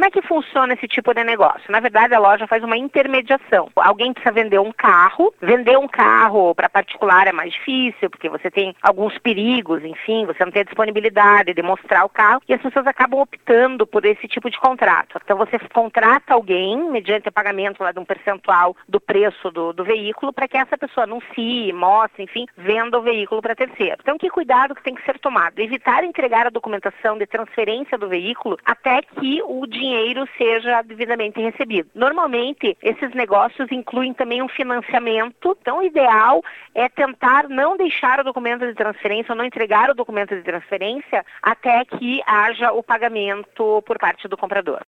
como é que funciona esse tipo de negócio? Na verdade, a loja faz uma intermediação. Alguém precisa vender um carro para particular é mais difícil, porque você tem alguns perigos, enfim, você não tem a disponibilidade de mostrar o carro, e as pessoas acabam optando por esse tipo de contrato. Então você contrata alguém, mediante o pagamento lá de um percentual do preço do veículo, para que essa pessoa anuncie, mostre, enfim, venda o veículo para terceiro. Então que cuidado que tem que ser tomado? Evitar entregar a documentação de transferência do veículo até que o dinheiro seja devidamente recebido. Normalmente, esses negócios incluem também um financiamento, então o ideal é tentar não deixar o documento de transferência ou não entregar o documento de transferência até que haja o pagamento por parte do comprador.